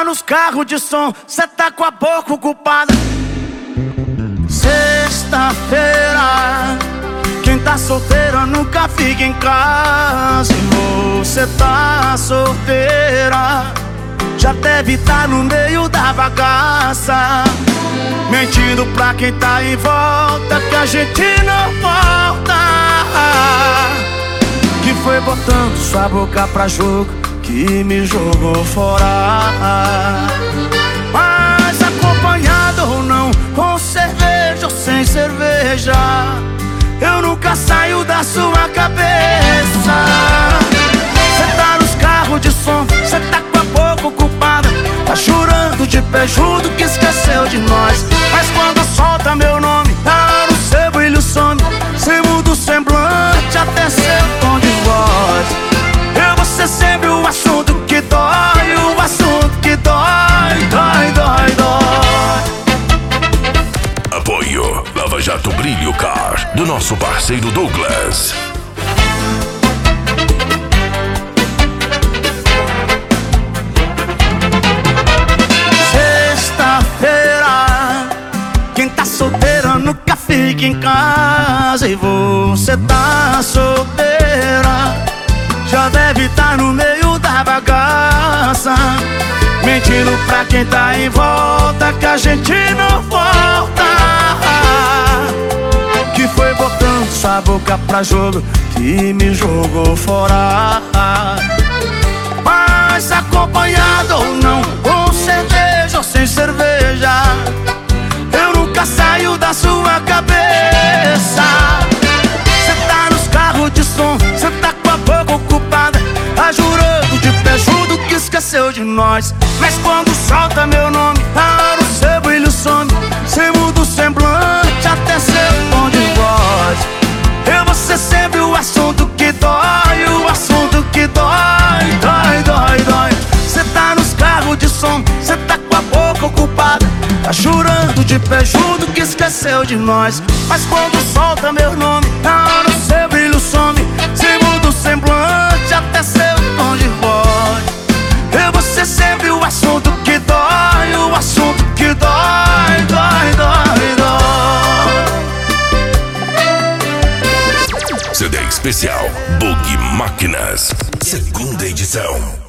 nos carros de som, cê tá com a boca ocupada. Sexta-feira, quem tá solteira nunca fica em casa. E você tá solteira, já deve tá no meio da bagaça, mentindo pra quem tá em volta que a gente não volta. Que foi botando sua boca pra jogo que me jogou fora. Mas acompanhado ou não, com cerveja ou sem cerveja, eu nunca saio da sua cabeça. Cê tá nos carros de som, cê tá com a boca ocupada, tá chorando de pé junto que esqueceu de nós. Mas quando solta meu nome, no seu brilho some, cê muda o semblante até seu tom de voz. Eu vou ser sempre o assunto que dói, o assunto que dói, dói, dói, dói. Apoio Lava Jato Brilho Car, do nosso parceiro Douglas. Sexta-feira, quem tá solteira nunca fica em casa. E você tá solteira, já deve tá no meio da bagaça, mentindo pra quem tá em volta que a gente não volta. Que foi botando sua boca pra jogo que me jogou fora. Mas acompanhado ou não, com cerveja ou sem cerveja, eu nunca saio da sua cabeça. Cê tá nos carros de som, cê tá com a boca ocupada, tá jurando de pé junto que esqueceu de nós. Mas quando solta meu nome, no seu brilho some, cê muda o semblante até seu tom de voz. Eu vou ser sempre o assunto que dói, o assunto que dói, dói, dói, dói. Cê tá nos carros de som, cê tá com a boca ocupada, tá chorando de pé junto que esqueceu de nós. Mas quando solta meu nome, no seu brilho some, cê muda o semblante até seu tom de voz. Eu vou ser sempre o assunto que dói, o assunto que dói, dói, dói, dói. CD especial Bug Máquinas, segunda edição.